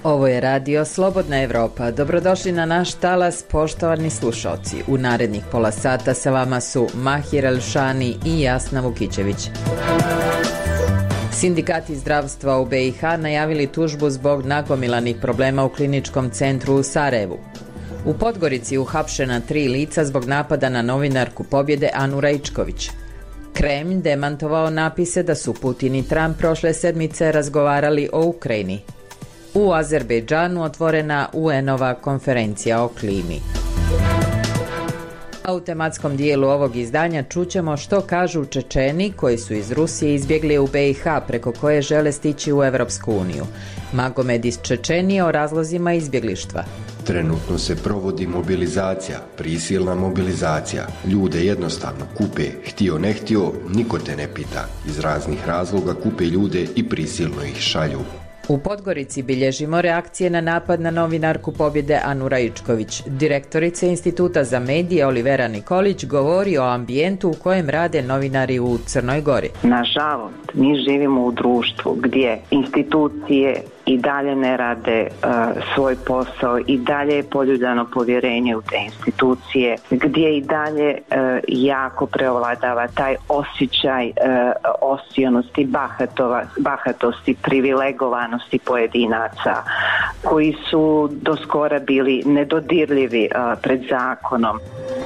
Ovo je radio Slobodna Evropa. Dobrodošli na naš talas, poštovani slušalci. U narednih pola sata sa vama su Mahir Elšani i Jasna Vukićević. Sindikati zdravstva u BiH najavili tužbu zbog nagomilanih problema u kliničkom centru u Sarajevu. U Podgorici uhapšena 3 lica zbog napada na novinarku Pobjede Anu Raičković. Kremlj demantovao napise da su Putin i Trump prošle sedmice razgovarali o Ukrajini. U Azerbejdžanu otvorena UN-ova konferencija o klimi. A u tematskom dijelu ovog izdanja čućemo što kažu Čečeni koji su iz Rusije izbjegli u BiH preko koje žele stići u Evropsku uniju. Magomed iz Čečenije o razlozima izbjeglištva. Trenutno se provodi mobilizacija, prisilna mobilizacija. Ljude jednostavno kupe, htio ne htio, niko te ne pita. Iz raznih razloga kupe ljude i prisilno ih šalju. U Podgorici bilježimo reakcije na napad na novinarku Pobjede Anu Raičković. Direktorica Instituta za medije Olivera Nikolić govori o ambijentu u kojem rade novinari u Crnoj Gori. Nažalost, mi živimo u društvu gdje institucije i dalje ne rade svoj posao, i dalje je poljuljano povjerenje u te institucije, gdje i dalje jako preovladava taj osjećaj osionosti, bahatosti, privilegovanosti pojedinaca koji su do skora bili nedodirljivi pred zakonom.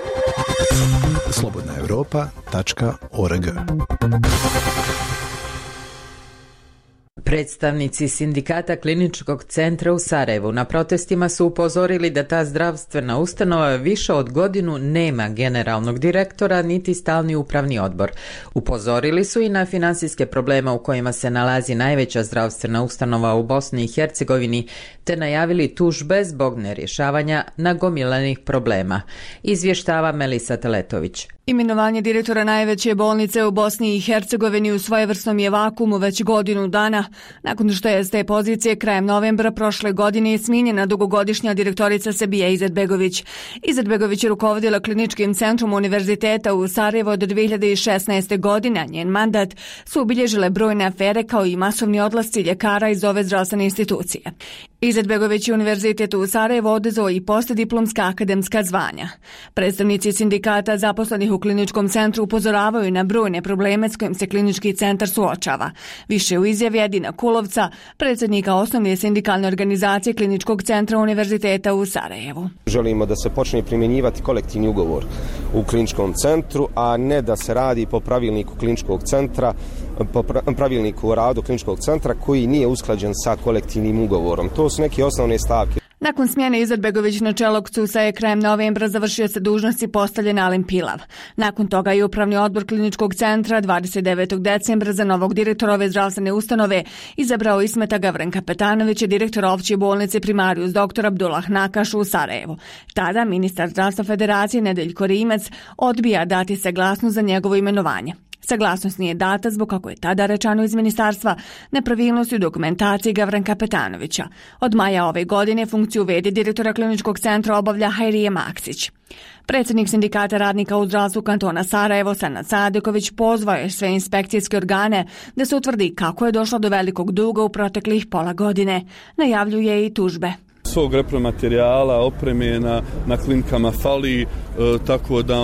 slobodnaevropa.org. Predstavnici sindikata Kliničkog centra u Sarajevu na protestima su upozorili da ta zdravstvena ustanova više od godinu nema generalnog direktora niti stalni upravni odbor. Upozorili su i na financijske probleme u kojima se nalazi najveća zdravstvena ustanova u Bosni i Hercegovini, te najavili tužbe zbog nerješavanja nagomilanih problema. Izvještava Melisa Teletović. Imenovanje direktora najveće bolnice u Bosni i Hercegovini u svojevrsnom je vakuumu već godinu dana, nakon što je s te pozicije krajem novembra prošle godine smijenjena dugogodišnja direktorica Sebija Izetbegović. Izetbegović je rukovodila kliničkim centrom univerziteta u Sarajevu od 2016. godine, a njen mandat su obilježile brojne afere kao i masovni odlasci ljekara iz ove zdravstvene institucije. Izetbegović je univerzitet u Sarajevu oduzeo i postdiplomska akademska zvanja. Predstavnici sindikata zaposlenih u kliničkom centru upozoravaju na brojne probleme s kojim se klinički centar suočava. Više u izjavi Edina Kulovca, predsjednika osnovne sindikalne organizacije kliničkog centra univerziteta u Sarajevu. Želimo da se počne primjenjivati kolektivni ugovor u kliničkom centru, a ne da se radi po pravilniku kliničkog centra, po pravilniku o radu kliničkog centra koji nije usklađen sa kolektivnim ugovorom. To su neke osnovne stavke. Nakon smjene Izetbegović na čelo KCUS-a je krajem novembra završio se dužnosti postavljen Alim Pilav. Nakon toga je upravni odbor kliničkog centra 29. decembra za novog direktora ove zdravstvene ustanove izabrao Ismeta Gavran-Kapetanovića, direktora opće bolnice Primarius dr. Abdullah Nakaš u Sarajevu. Tada ministar zdravstva Federacije Nedeljko Rimec odbija dati saglasnost za njegovo imenovanje. Saglasnost nije data zbog, kako je tada rečeno iz ministarstva, nepravilnosti u dokumentaciji Gavran-Kapetanovića. Od maja ove godine funkciju v.d. direktora kliničkog centra obavlja Hajrije Maksić. Predsjednik sindikata radnika u zdravstvu kantona Sarajevo, Sanad Sadeković, pozvao je sve inspekcijske organe da se utvrdi kako je došlo do velikog duga u proteklih pola godine. Najavljuje i tužbe. Svog repromaterijala, opreme na klinikama fali, tako da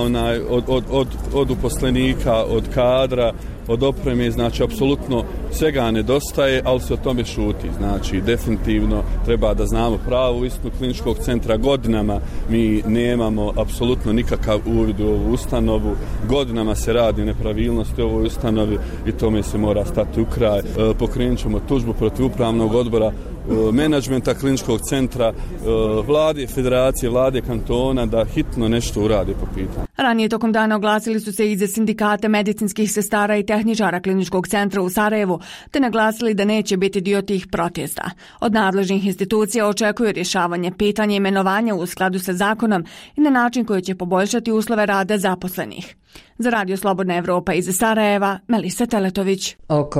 od uposlenika, od kadra, od opreme, znači apsolutno svega nedostaje, ali se o tome šuti. Znači definitivno treba da znamo pravu istinu kliničkog centra. Godinama mi nemamo apsolutno nikakav uvid u ovu ustanovu, godinama se radi nepravilnosti u ovoj ustanovi i tome se mora stati u kraj. Pokrenut ćemo tužbu protiv upravnog odbora, menadžmenta kliničkog centra, vlade federacije, vlade kantona da hitno nešto uradi po pitanju. Ranije tokom dana oglasili su se iz sindikata medicinskih sestara i tehničara kliničkog centra u Sarajevu, te naglasili da neće biti dio tih protesta. Od nadležnih institucija očekuju rješavanje pitanja imenovanja u skladu sa zakonom i na način koji će poboljšati uslove rada zaposlenih. Za Radio Slobodna Evropa iz Sarajeva, Melisa Teletović. Oko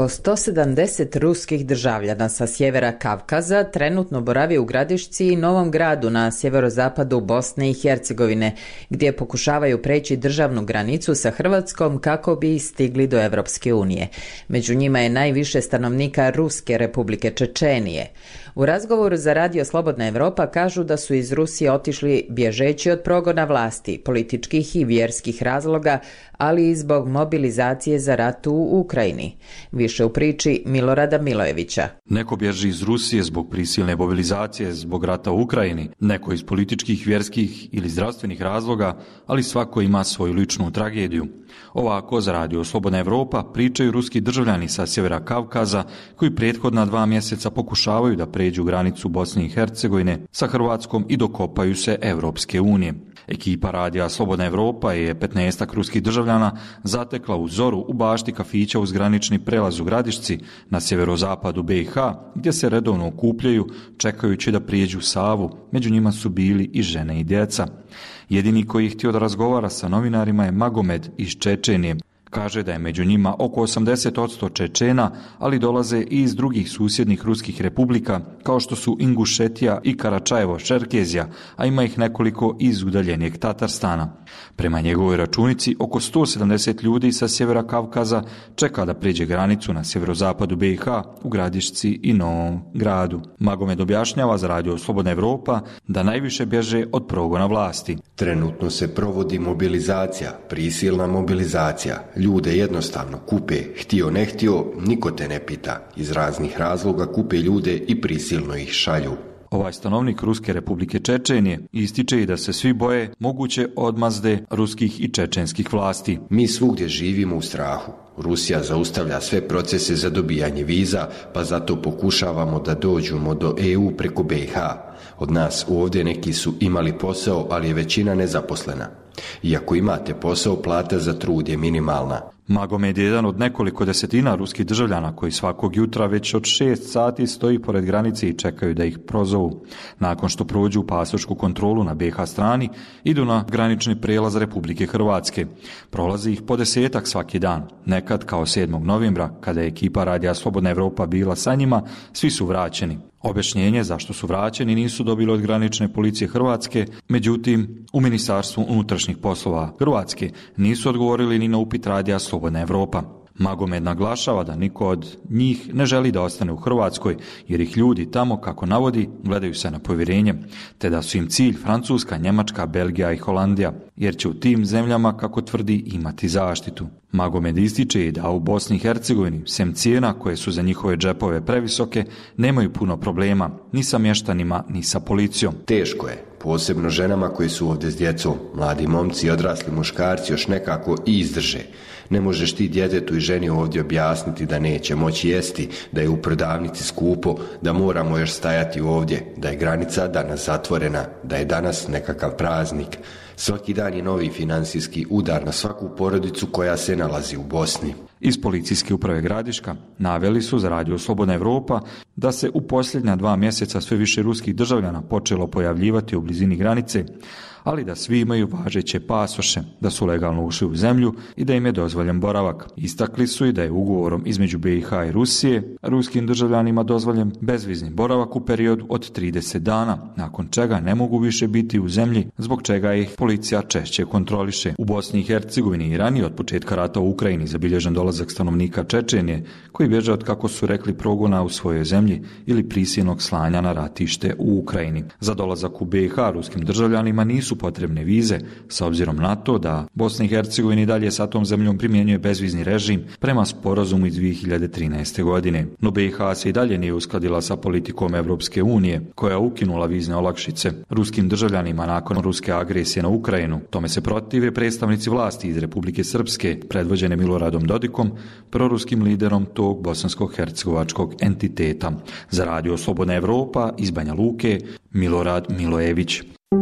170 ruskih državljana sa sjevera Kavkaza trenutno boravi u Gradišci i Novom Gradu na sjeverozapadu Bosne i Hercegovine, gdje pokušavaju preći državnu granicu sa Hrvatskom kako bi stigli do Evropske unije. Među njima je najviše stanovnika Ruske Republike Čečenije. U razgovoru za Radio Slobodna Evropa kažu da su iz Rusije otišli bježeći od progona vlasti, političkih i vjerskih razloga, ali i zbog mobilizacije za rat u Ukrajini. Više u priči Milorada Milojevića. Neko bježi iz Rusije zbog prisilne mobilizacije, zbog rata u Ukrajini, neko iz političkih, vjerskih ili zdravstvenih razloga, ali svako ima svoju ličnu tragediju. Ovako za Radio Slobodna Evropa pričaju ruski državljani sa sjevera Kavkaza koji prethodna 2 mjeseca pokušavaju da pređu granicu Bosne i Hercegovine sa Hrvatskom i dokopaju se Evropske unije. Ekipa Radija Slobodna Evropa je 15 ruskih državljana zatekla u zoru u bašti kafića uz granični prelaz u Gradišci na sjeverozapadu BiH, gdje se redovno okupljaju čekajući da prijeđu Savu. Među njima su bili i žene i djeca. Jedini koji je htio da razgovara sa novinarima je Magomed iz Čečenije. Kaže da je među njima oko 80% Čečena, ali dolaze i iz drugih susjednih ruskih republika, kao što su Ingušetija i Karačajevo-Čerkezija, a ima ih nekoliko iz udaljenijeg Tatarstana. Prema njegovoj računici, oko 170 ljudi sa sjevera Kavkaza čeka da prijeđe granicu na sjeverozapadu BiH u Gradišci i Novom Gradu. Magomed objašnjava za Radio Slobodna Evropa da najviše bježe od progona vlasti. Trenutno se provodi mobilizacija, prisilna mobilizacija. Ljude jednostavno kupe, htio ne htio, niko te ne pita. Iz raznih razloga kupe ljude i prisilno ih šalju. Ovaj stanovnik Ruske Republike Čečenije ističe i da se svi boje moguće odmazde ruskih i čečenskih vlasti. Mi svugdje živimo u strahu. Rusija zaustavlja sve procese za dobijanje viza, pa zato pokušavamo da dođemo do EU preko BiH. Od nas ovdje neki su imali posao, ali je većina nezaposlena. Iako imate posao, plata za trud je minimalna. Magomed je jedan od nekoliko desetina ruskih državljana koji svakog jutra već od 6 sati stoji pored granice i čekaju da ih prozovu. Nakon što prođu pasošku kontrolu na BiH strani, idu na granični prijelaz Republike Hrvatske. Prolazi ih po 10-ak svaki dan. Nekad, kao 7. novembra, kada je ekipa Radija Slobodna Evropa bila sa njima, svi su vraćeni. Objašnjenje zašto su vraćeni nisu dobili od granične policije Hrvatske, međutim, u Ministarstvu unutrašnjih poslova Hrvatske nisu odgovorili ni na upit Radija Slobodna Evropa. Magomed naglašava da niko od njih ne želi da ostane u Hrvatskoj, jer ih ljudi tamo, kako navodi, gledaju se na povjerenje, te da su im cilj Francuska, Njemačka, Belgija i Holandija, jer će u tim zemljama, kako tvrdi, imati zaštitu. Magomed ističe da u Bosni i Hercegovini, sem cijena koje su za njihove džepove previsoke, nemaju puno problema, ni sa mještanima, ni sa policijom. Teško je, posebno ženama koji su ovdje s djecom. Mladi momci i odrasli muškarci još nekako i izdrže. Ne možeš ti djetetu i ženi ovdje objasniti da neće moći jesti, da je u prodavnici skupo, da moramo još stajati ovdje, da je granica danas zatvorena, da je danas nekakav praznik. Svaki dan je novi financijski udar na svaku porodicu koja se nalazi u Bosni. Iz policijske uprave Gradiška naveli su za Radio Slobodna Evropa da se u posljednja 2 mjeseca sve više ruskih državljana počelo pojavljivati u blizini granice, ali da svi imaju važeće pasoše, da su legalno ušli u zemlju i da im je dozvoljen boravak. Istakli su i da je ugovorom između BiH i Rusije ruskim državljanima dozvoljen bezvizni boravak u periodu od 30 dana, nakon čega ne mogu više biti u zemlji, zbog čega ih policija češće kontroliše. U Bosni i Hercegovini i ranije od početka rata u Ukrajini zabilježen dolazak stanovnika Čečenije koji bježe od, kako su rekli, progona u svojoj zemlji ili prisilnog slanja na ratište u Ukrajini. Za dolazak u BiH ruskim državljanima nisu potrebne vize, s obzirom na to da Bosna i Hercegovina i dalje sa tom zemljom primjenjuje bezvizni režim prema sporazumu iz 2013. godine. No BiH se i dalje nije uskladila sa politikom Evropske unije, koja je ukinula vizne olakšice ruskim državljanima nakon ruske agresije na Ukrajinu. Tome se protive predstavnici vlasti iz Republike Srpske, predvođene Miloradom Dodikom, proruskim liderom tog bosansko-hercegovačkog entiteta. Za Radio Slobodna Evropa iz Banja Luke, Milorad Milojević.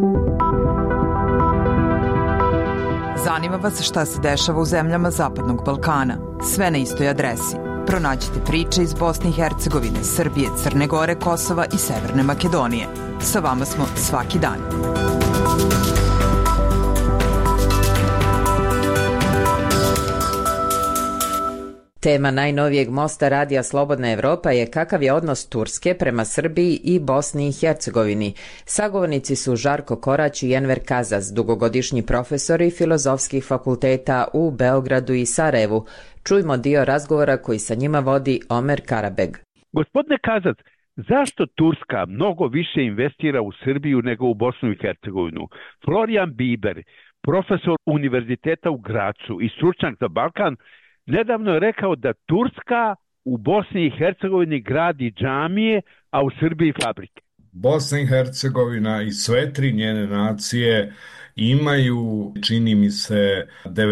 Zanima vas šta se dešava u zemljama Zapadnog Balkana? Sve na istoj adresi. Pronađite priče iz Bosne i Hercegovine, Srbije, Crne Gore, Kosova i Severne Makedonije. Sa vama smo svaki dan. Tema najnovijeg mosta Radija Slobodna Evropa je kakav je odnos Turske prema Srbiji i Bosni i Hercegovini. Sagovornici su Žarko Korać i Enver Kazas, dugogodišnji profesori filozofskih fakulteta u Beogradu i Sarajevu. Čujmo dio razgovora koji sa njima vodi Omer Karabeg. Gospodine Kazac, zašto Turska mnogo više investira u Srbiju nego u Bosnu i Hercegovinu? Florijan Biber, profesor univerziteta u Gracu i stručnjak za Balkan, nedavno je rekao da Turska u Bosni i Hercegovini gradi džamije, a u Srbiji fabrike. Bosna i Hercegovina i sve tri njene nacije imaju, čini mi se,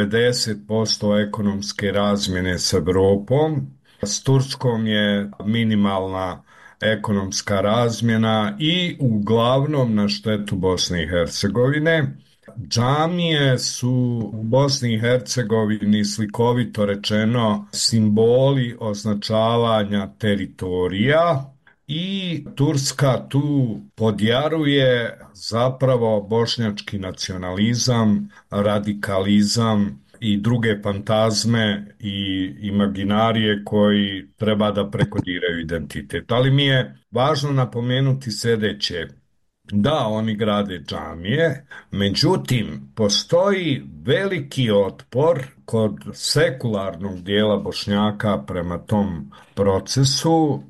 90% ekonomske razmjene s Evropom. S Turskom je minimalna ekonomska razmjena i uglavnom na štetu Bosne i Hercegovine. Džamije su u Bosni i Hercegovini, slikovito rečeno, simboli označavanja teritorija i Turska tu podjaruje zapravo bošnjački nacionalizam, radikalizam i druge fantazme i imaginarije koji treba da prekodiraju identitet. Ali mi je važno napomenuti sljedeće. Da, oni grade džamije, međutim, postoji veliki otpor kod sekularnog dijela Bošnjaka prema tom procesu.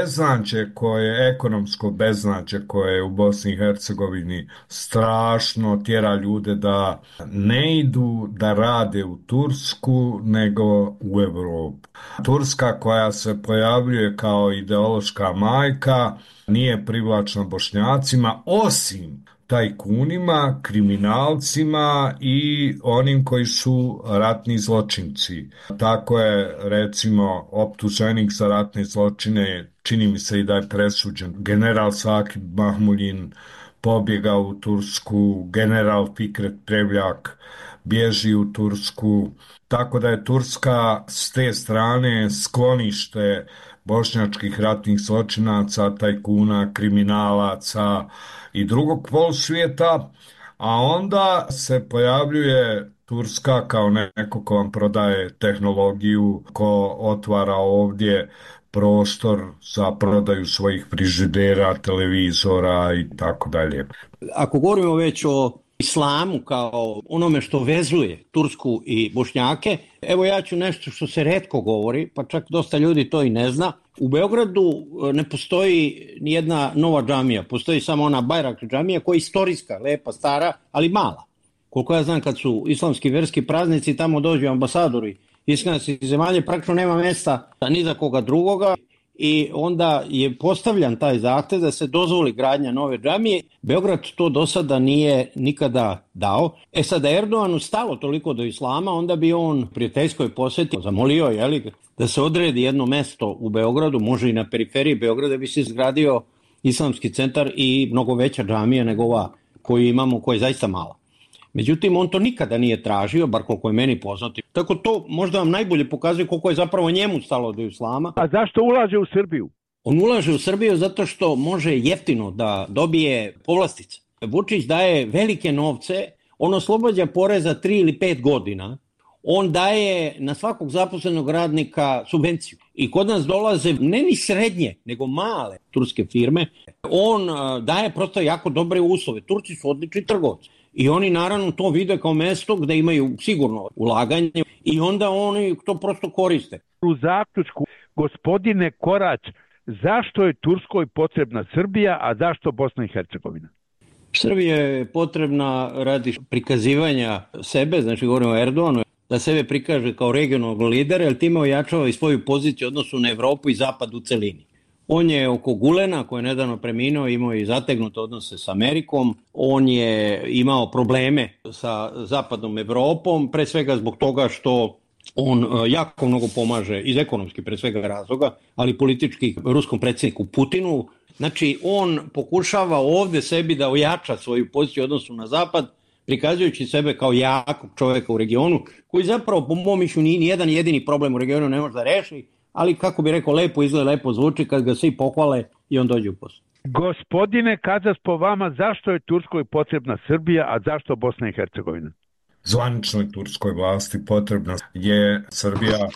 Ekonomsko beznađe koje je u Bosni i Hercegovini strašno tjera ljude da ne idu da rade u Tursku nego u Evropu. Turska koja se pojavljuje kao ideološka majka nije privlačna Bošnjacima osim tajkunima, kriminalcima i onim koji su ratni zločinci. Tako je, recimo, optuženik za ratne zločine, čini mi se i da je presuđen, general Sakib Mahmuljin pobjegao u Tursku, general Fikret Prevljak bježi u Tursku, tako da je Turska s te strane sklonište bošnjačkih ratnih zločinaca, tajkuna, kriminalaca i drugog polusvijeta, a onda se pojavljuje Turska kao neko ko vam prodaje tehnologiju, ko otvara ovdje prostor za prodaju svojih frižidera, televizora i tako dalje. Ako govorimo već o islamu kao onome što vezuje Tursku i Bošnjake, evo ja ću nešto što se retko govori, pa čak dosta ljudi to i ne zna. U Beogradu ne postoji nijedna nova džamija, postoji samo ona Bajrak džamija koja je istorijska, lepa, stara, ali mala. Koliko ja znam, kad su islamski verski praznici, tamo dođu ambasadori islamskih zemalja, praktično nema mjesta ni za koga drugoga. I onda je postavljan taj zahtev da se dozvoli gradnja nove džamije. Beograd to do sada nije nikada dao. Sada Erdoganu stalo toliko do islama, onda bi on prijateljskoj posjeti zamolio da se odredi jedno mesto u Beogradu, može i na periferiji Beograda, bi se izgradio islamski centar i mnogo veća džamija nego ova koju imamo, koja je zaista mala. Međutim, on to nikada nije tražio, bar koliko je meni poznati. Tako to možda vam najbolje pokazuje koliko je zapravo njemu stalo do islama. A zašto ulaže u Srbiju? On ulaže u Srbiju zato što može jeftino da dobije povlastice. Vučić daje velike novce, on oslobađa poreza 3 ili 5 godina, on daje na svakog zaposlenog radnika subvenciju. I kod nas dolaze ne ni srednje, nego male turske firme. On daje prosto jako dobre uslove. Turci su odlični trgovci. I oni naravno to vide kao mesto gde imaju sigurno ulaganje i onda oni to prosto koriste. U zaključku, gospodine Korać, zašto je Turskoj potrebna Srbija, a zašto Bosna i Hercegovina? Srbija je potrebna radi prikazivanja sebe, znači govorimo o Erdoganu, da sebe prikaže kao regionalnog lidera, jer time ojačava i svoju poziciju u odnosu na Evropu i Zapad u celini. On je oko Gulena, koji je nedavno preminuo, imao i zategnute odnose s Amerikom. On je imao probleme sa zapadnom Evropom, pre svega zbog toga što on jako mnogo pomaže, iz ekonomski pre svega razloga, ali politički ruskom predsjedniku Putinu. Znači, on pokušava ovdje sebi da ojača svoju poziciju u odnosu na zapad, prikazujući sebe kao jakog čovjeka u regionu, koji zapravo, po mom mišljenju, ni jedan jedini problem u regionu ne može da reši, ali kako bi rekao, lepo izgleda, lepo zvuči kad ga svi pohvale i on dođe u posao. Gospodine Kazas, po vama, zašto je Turskoj potrebna Srbija, a zašto Bosna i Hercegovina? Zvaničnoj turskoj vlasti potrebna je Srbija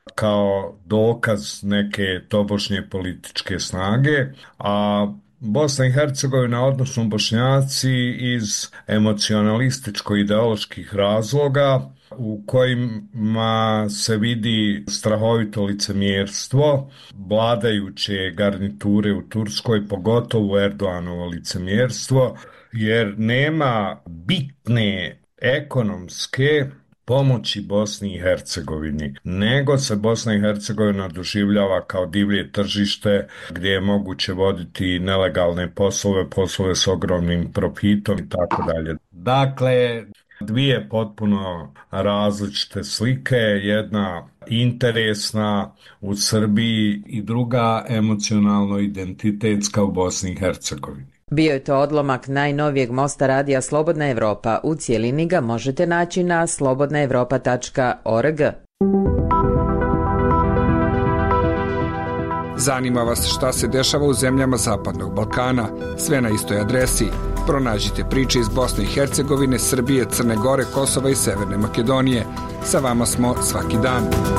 kao dokaz neke tobožnje političke snage, a Bosna i Hercegovina, odnosno Bošnjaci, iz emocionalističko-ideoloških razloga u kojima se vidi strahovito licemjerstvo vladajuće garniture u Turskoj, pogotovo Erdoğanovo licemjerstvo, jer nema bitne ekonomske pomoći Bosni i Hercegovini, nego se Bosna i Hercegovina doživljava kao divlje tržište gdje je moguće voditi nelegalne poslove s ogromnim profitom i tako dalje. Dakle, dvije potpuno različite slike, jedna interesna u Srbiji i druga emocionalno identitetska u Bosni i Hercegovini. Bio je to odlomak najnovijeg mosta radija Slobodna Evropa. U cijelini ga možete naći na slobodnaevropa.org. Zanima vas šta se dešava u zemljama Zapadnog Balkana? Sve na istoj adresi. Pronađite priče iz Bosne i Hercegovine, Srbije, Crne Gore, Kosova i Severne Makedonije. Sa vama smo svaki dan.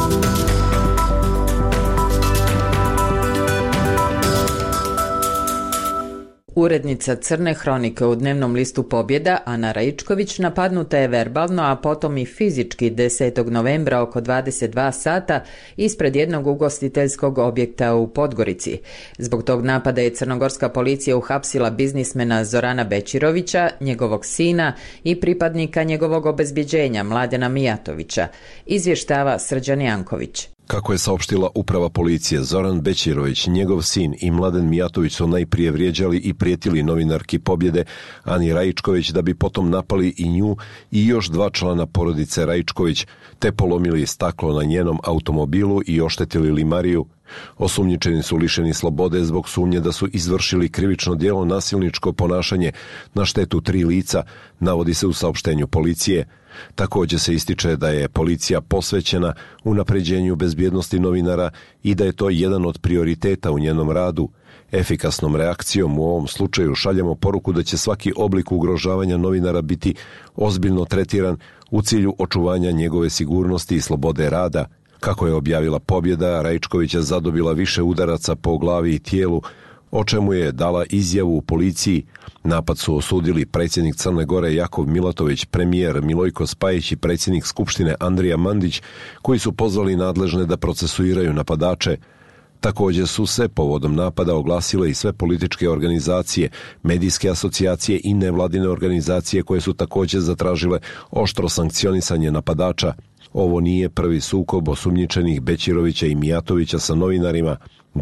Urednica Crne hronike u dnevnom listu Pobjeda, Ana Raičković, napadnuta je verbalno, a potom i fizički 10. novembra oko 22 sata ispred jednog ugostiteljskog objekta u Podgorici. Zbog tog napada je crnogorska policija uhapsila biznismena Zorana Bećirovića, njegovog sina i pripadnika njegovog obezbjeđenja Mladena Mijatovića, izvještava Srđan Janković. Kako je saopštila uprava policije, Zoran Bećirović, njegov sin i Mladen Mijatović su najprije vrijeđali i prijetili novinarki Pobjede Ani Raičković, da bi potom napali i nju i još 2 člana porodice Raičković, te polomili staklo na njenom automobilu i oštetili limariju. Osumnjičeni su lišeni slobode zbog sumnje da su izvršili krivično djelo nasilničko ponašanje na štetu 3 lica, navodi se u saopštenju policije. Također se ističe da je policija posvećena unapređenju bezbjednosti novinara i da je to jedan od prioriteta u njenom radu. Efikasnom reakcijom u ovom slučaju šaljemo poruku da će svaki oblik ugrožavanja novinara biti ozbiljno tretiran u cilju očuvanja njegove sigurnosti i slobode rada. Kako je objavila Pobjeda, Raičković je zadobila više udaraca po glavi i tijelu, o čemu je dala izjavu u policiji. Napad su osudili predsjednik Crne Gore Jakov Milatović, premijer Milojko Spajić i predsjednik Skupštine Andrija Mandić, koji su pozvali nadležne da procesuiraju napadače. Također su se povodom napada oglasile i sve političke organizacije, medijske asocijacije i nevladine organizacije koje su također zatražile oštro sankcionisanje napadača. Ovo nije prvi sukob osumnjičenih Bećirovića i Mijatovića sa novinarima.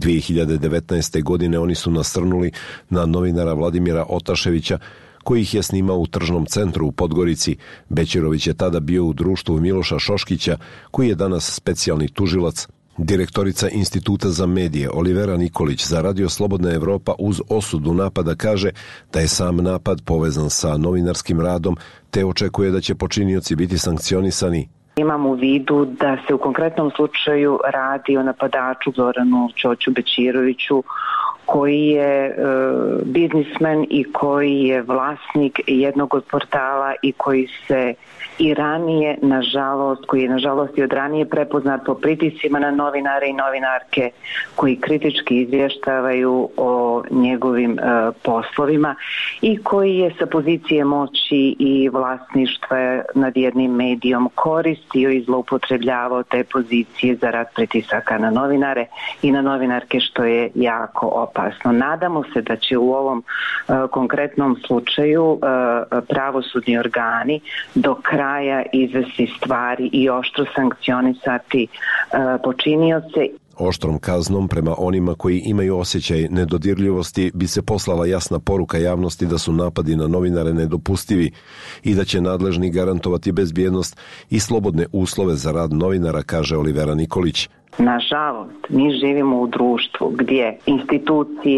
2019. godine oni su nasrnuli na novinara Vladimira Otaševića, koji ih je snimao u tržnom centru u Podgorici. Bećirović je tada bio u društvu Miloša Šoškića, koji je danas specijalni tužilac. Direktorica Instituta za medije Olivera Nikolić za Radio Slobodna Evropa uz osudu napada kaže da je sam napad povezan sa novinarskim radom, te očekuje da će počinioci biti sankcionisani. Imam u vidu da se u konkretnom slučaju radi o napadaču Zoranu Ćoću Bećiroviću, koji je biznismen i koji je vlasnik jednog od portala i koji se i ranije, koji je nažalost i od ranije prepoznat po pritiscima na novinare i novinarke koji kritički izvještavaju o njegovim poslovima i koji je sa pozicije moći i vlasništva nad jednim medijom koristio i zloupotrebljavao te pozicije za rad pritisaka na novinare i na novinarke, što je jako opasno. Nadamo se da će u ovom konkretnom slučaju pravosudni organi do kraja izvesti stvari i oštro sankcionisati počinioce. Oštrom kaznom prema onima koji imaju osjećaj nedodirljivosti bi se poslala jasna poruka javnosti da su napadi na novinare nedopustivi i da će nadležni garantovati bezbjednost i slobodne uslove za rad novinara, kaže Olivera Nikolić. Nažalost, mi živimo u društvu gdje institucije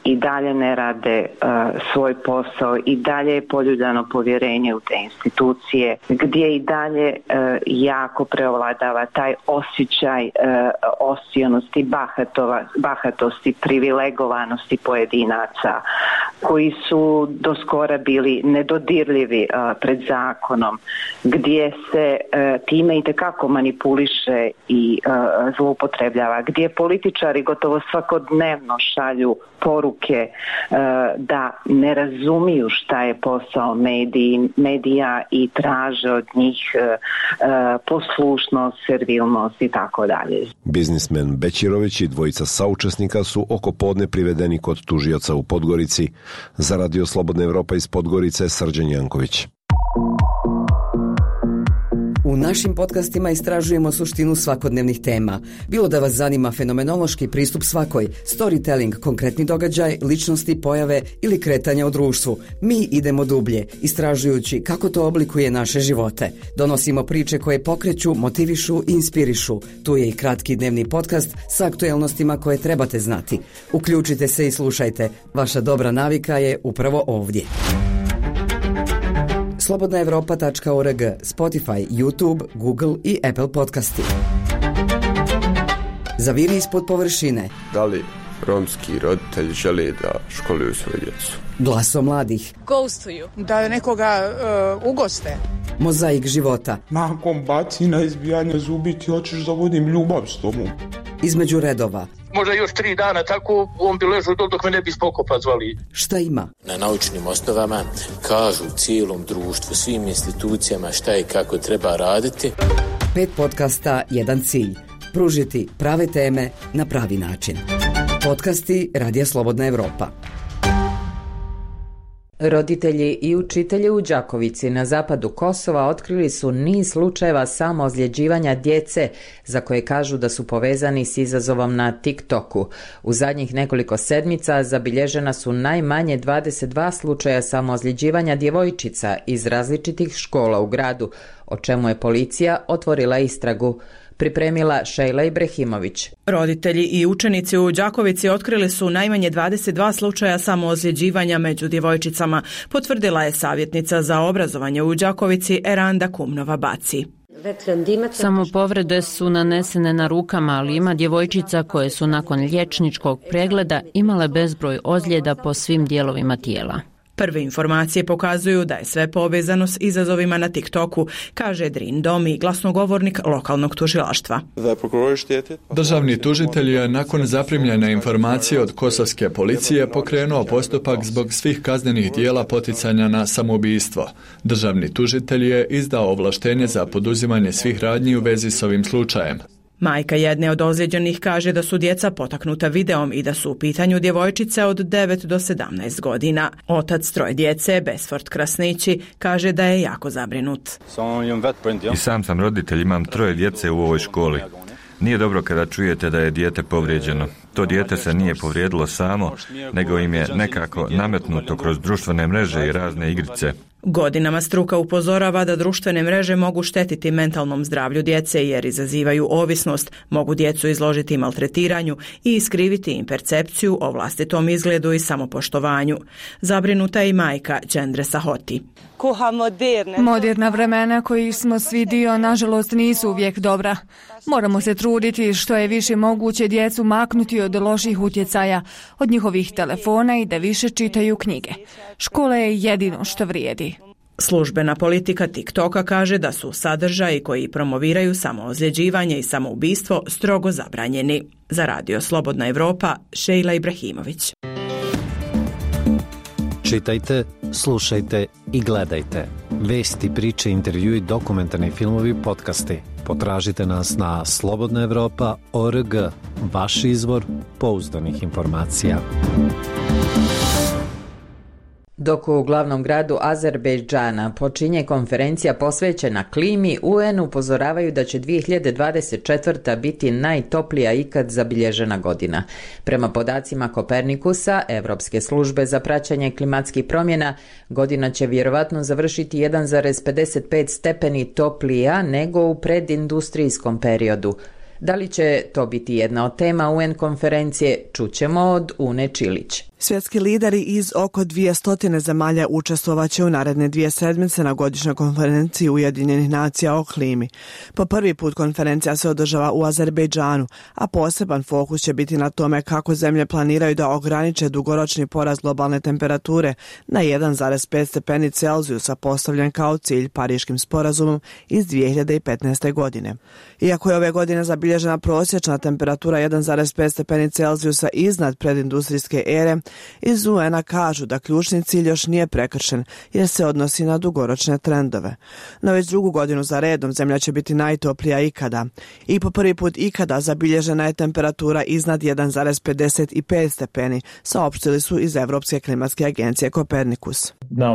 i dalje ne rade svoj posao, i dalje je poljuljano povjerenje u te institucije, gdje i dalje jako preovladava taj osjećaj osionosti, bahatosti, privilegovanosti pojedinaca koji su do skora bili nedodirljivi pred zakonom, gdje se time itekako manipuliše i zloupotrebljava, gdje političari gotovo svakodnevno šalju poruke da ne razumiju šta je posao medija i traže od njih poslušnost, servilnost i tako dalje. Biznismen Bećirović i dvojica saučesnika su oko podne privedeni kod tužioca u Podgorici. Za Radio Slobodna Evropa iz Podgorice, Srđan Janković. U našim podcastima istražujemo suštinu svakodnevnih tema. Bilo da vas zanima fenomenološki pristup svakoj, storytelling, konkretni događaj, ličnosti, pojave ili kretanja u društvu. Mi idemo dublje, istražujući kako to oblikuje naše živote. Donosimo priče koje pokreću, motivišu i inspirišu. Tu je i kratki dnevni podcast sa aktuelnostima koje trebate znati. Uključite se i slušajte. Vaša dobra navika je upravo ovdje. slobodnaevropa.org, Spotify, YouTube, Google i Apple podcasti. Zaviri ispod površine. Da li romski roditelji žele da školuju svoju djecu? Glaso mladih. Ghostuju. Da nekoga ugoste. Mozaik života. Nakon bacina, izbijanja zubi ti hoćeš da vodim ljubav s tobom. Između redova. Možda još 3 dana tako on bi ležao dok me ne bi spokopa zvali. Šta ima? Na naučnim osnovama kažu cijelom društvu, svim institucijama šta i kako treba raditi. 5 podcasta, jedan cilj. Pružiti prave teme na pravi način. Podcasti Radija Slobodna Evropa. Roditelji i učitelji u Đakovici na zapadu Kosova otkrili su niz slučajeva samoozljeđivanja djece za koje kažu da su povezani s izazovom na TikToku. U zadnjih nekoliko sedmica zabilježena su najmanje 22 slučaja samoozljeđivanja djevojčica iz različitih škola u gradu, o čemu je policija otvorila istragu. Pripremila Šejla Ibrahimović. Roditelji i učenici u Đakovici otkrili su najmanje 22 slučaja samoozljeđivanja među djevojčicama, potvrdila je savjetnica za obrazovanje u Đakovici Eranda Kumnova-Baci. Samo povrede su nanesene na rukama, ali ima djevojčica koje su nakon liječničkog pregleda imale bezbroj ozljeda po svim dijelovima tijela. Prve informacije pokazuju da je sve povezano s izazovima na TikToku, kaže Drin Domi, glasnogovornik lokalnog tužilaštva. Državni tužitelj je nakon zaprimljene informacije od kosovske policije pokrenuo postupak zbog svih kaznenih dijela poticanja na samoubistvo. Državni tužitelj je izdao ovlaštenje za poduzimanje svih radnji u vezi s ovim slučajem. Majka jedne od ozlijeđenih kaže da su djeca potaknuta videom i da su u pitanju djevojčice od 9 do 17 godina. Otac 3 djece, Besford Krasnići, kaže da je jako zabrinut. I sam sam roditelj, imam 3 djece u ovoj školi. Nije dobro kada čujete da je dijete povrijeđeno. To dijete se nije povrijedilo samo, nego im je nekako nametnuto kroz društvene mreže i razne igrice. Godinama struka upozorava da društvene mreže mogu štetiti mentalnom zdravlju djece jer izazivaju ovisnost, mogu djecu izložiti maltretiranju i iskriviti im percepciju o vlastitom izgledu i samopoštovanju. Zabrinuta je i majka Đendre Sahoti. Moderna vremena koji smo svi dio, nažalost, nisu uvijek dobra. Moramo se truditi što je više moguće djecu maknuti od loših utjecaja, od njihovih telefona i da više čitaju knjige. Škola je jedino što vrijedi. Službena politika TikToka kaže da su sadržaji koji promoviraju samoozljeđivanje i samoubistvo strogo zabranjeni. Za Radio Slobodna Evropa, Šejla Ibrahimović. Čitajte, slušajte i gledajte. Vesti, priče, intervjui, dokumentarni filmovi, podcasti. Potražite nas na slobodnaevropa.org, vaš izvor pouzdanih informacija. Dok u glavnom gradu Azerbejdžana počinje konferencija posvećena klimi, UN upozoravaju da će 2024. biti najtoplija ikad zabilježena godina. Prema podacima Kopernikusa, Evropske službe za praćenje klimatskih promjena, godina će vjerovatno završiti 1,55 stepeni toplija nego u predindustrijskom periodu. Da li će to biti jedna od tema UN konferencije, čućemo od Une Čilić. Svjetski lideri iz oko 200 zemalja učestvovaće u naredne 2 sedmice na godišnjoj konferenciji Ujedinjenih nacija o klimi. Po prvi put konferencija se održava u Azerbejdžanu, a poseban fokus će biti na tome kako zemlje planiraju da ograniče dugoročni porast globalne temperature na 1,5 stepeni Celzijusa postavljen kao cilj Pariškim sporazumom iz 2015. godine. Iako je ove godine zabilježena prosječna temperatura 1,5 stepeni Celzijusa iznad predindustrijske ere, iz UN-a kažu da ključni cilj još nije prekršen jer se odnosi na dugoročne trendove. No već drugu godinu za redom zemlja će biti najtoplija ikada. I po prvi put ikada zabilježena je temperatura iznad 1,55 stepeni, saopštili su iz Evropske klimatske agencije Kopernikus.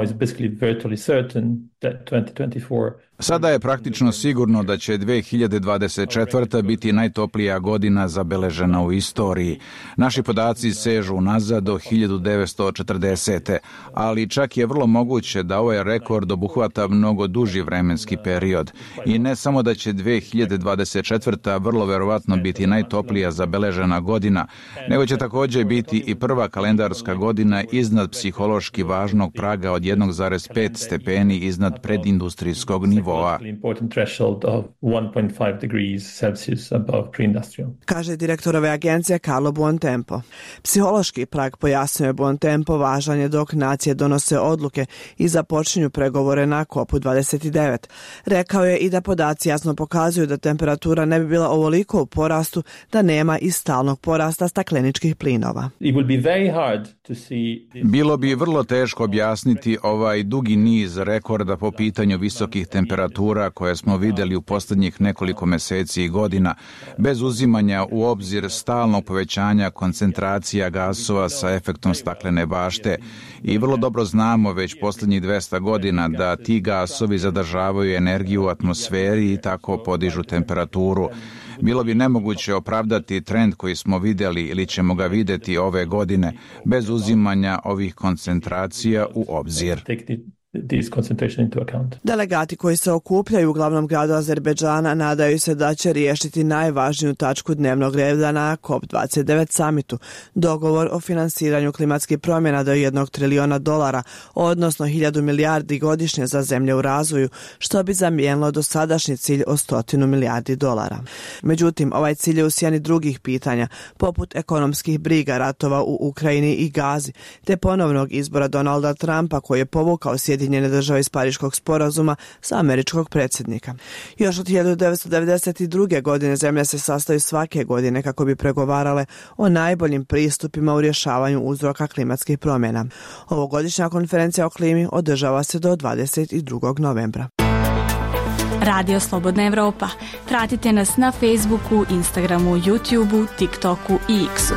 Sada je praktično sigurno da će 2024. biti najtoplija godina zabeležena u istoriji. Naši podaci sežu nazad do 1940. ali čak je vrlo moguće da ovaj rekord obuhvata mnogo duži vremenski period. I ne samo da će 2024. vrlo verovatno biti najtoplija zabeležena godina, nego će također biti i prva kalendarska godina iznad psihološki važnog praga od 1,5 stepeni iznad predindustrijskog nivoa. Kaže direktor ove agencije Carlo Buontempo. Psihološki prag, pojasnio Buontempo, važan je dok nacije donose odluke i započinju pregovore na COP-u 29. Rekao je i da podaci jasno pokazuju da temperatura ne bi bila ovoliko u porastu da nema i stalnog porasta stakleničkih plinova. Bilo bi vrlo teško objasniti ovaj dugi niz rekorda po pitanju visokih temperatura koje smo vidjeli u posljednjih nekoliko mjeseci i godina, bez uzimanja u obzir stalnog povećanja koncentracija gasova sa efektom staklene bašte. I vrlo dobro znamo već posljednjih 200 godina da ti gasovi zadržavaju energiju u atmosferi i tako podižu temperaturu. Bilo bi nemoguće opravdati trend koji smo vidjeli ili ćemo ga vidjeti ove godine bez uzimanja ovih koncentracija u obzir. Delegati koji se okupljaju u glavnom gradu Azerbejdžana nadaju se da će riješiti najvažniju tačku dnevnog reda na COP29 samitu, dogovor o finansiranju klimatskih promjena do $1 triliona, odnosno 1000 milijardi godišnje za zemlje u razvoju, što bi zamijenilo dosadašnji cilj o $100 milijardi. Međutim, ovaj cilj je u sjeni drugih pitanja, poput ekonomskih briga, ratova u Ukrajini i Gazi, te ponovnog izbora Donalda Trumpa koji je povukao Sjedinjene države iz Pariškog sporazuma sa američkog predsjednika. Još od 1992. godine zemlje se sastaju svake godine kako bi pregovarale o najboljim pristupima u rješavanju uzroka klimatskih promjena. Ovogodišnja konferencija o klimi održava se do 22. novembra. Radio Slobodna Evropa. Pratite nas na Facebooku, Instagramu, YouTubeu, TikToku i X-u.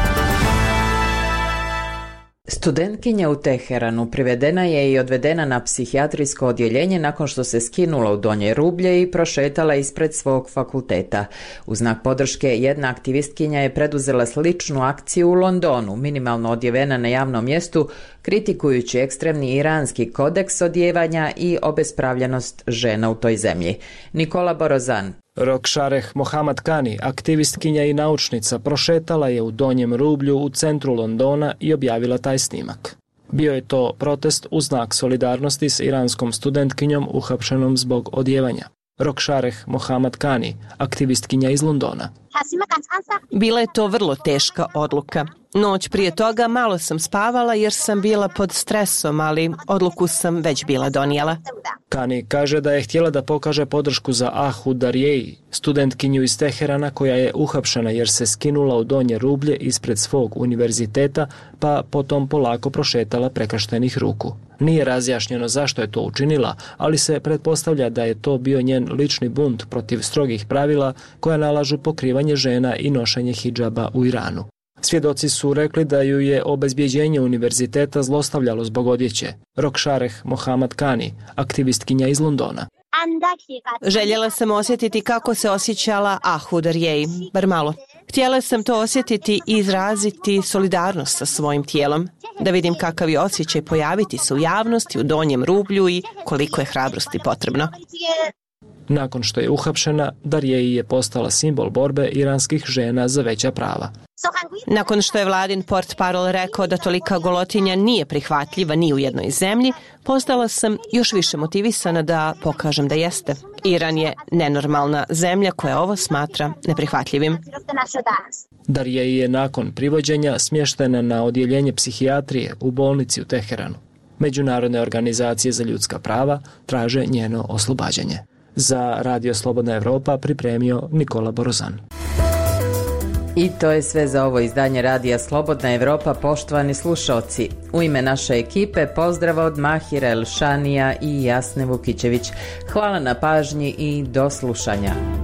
Studentkinja u Teheranu privedena je i odvedena na psihijatrijsko odjeljenje nakon što se skinula u donje rublje i prošetala ispred svog fakulteta. U znak podrške jedna aktivistkinja je preduzela sličnu akciju u Londonu, minimalno odjevena na javnom mjestu, kritikujući ekstremni iranski kodeks odjevanja i obespravljenost žena u toj zemlji. Nikola Borozan. Rokšareh Mohamadkani, aktivistkinja i naučnica, prošetala je u donjem rublju u centru Londona i objavila taj snimak. Bio je to protest u znak solidarnosti s iranskom studentkinjom uhapšenom zbog odjevanja. Rokšareh Mohamadkani, aktivistkinja iz Londona. Bila je to vrlo teška odluka. Noć prije toga malo sam spavala jer sam bila pod stresom, ali odluku sam već bila donijela. Kani kaže da je htjela da pokaže podršku za Ahu Darjeji, studentkinju iz Teherana koja je uhapšena jer se skinula u donje rublje ispred svog univerziteta, pa potom polako prošetala prekrštenih ruku. Nije razjašnjeno zašto je to učinila, ali se pretpostavlja da je to bio njen lični bunt protiv strogih pravila koja nalažu pokrivanje žena i nošenje hidžaba u Iranu. Svjedoci su rekli da ju je obezbjeđenje univerziteta zlostavljalo zbog odjeće. Rokšareh Mohamadkani, aktivistkinja iz Londona. Željela sam osjetiti kako se osjećala Ahu Darjeji, bar malo. Htjela sam to osjetiti i izraziti solidarnost sa svojim tijelom, da vidim kakav je osjećaj pojaviti se u javnosti u donjem rublju i koliko je hrabrosti potrebno. Nakon što je uhapšena, Darjeji je postala simbol borbe iranskih žena za veća prava. Nakon što je vladin portparol rekao da tolika golotinja nije prihvatljiva ni u jednoj zemlji, postala sam još više motivisana da pokažem da jeste. Iran je nenormalna zemlja koja ovo smatra neprihvatljivim. Darjeji je nakon privođenja smještena na odjeljenje psihijatrije u bolnici u Teheranu. Međunarodne organizacije za ljudska prava traže njeno oslobađanje. Za Radio Slobodna Evropa pripremio Nikola Borozan. I to je sve za ovo izdanje Radija Slobodna Evropa, poštovani slušalci. U ime naše ekipe pozdrava od Mahira Elšanija i Jasne Vukićević. Hvala na pažnji i do slušanja.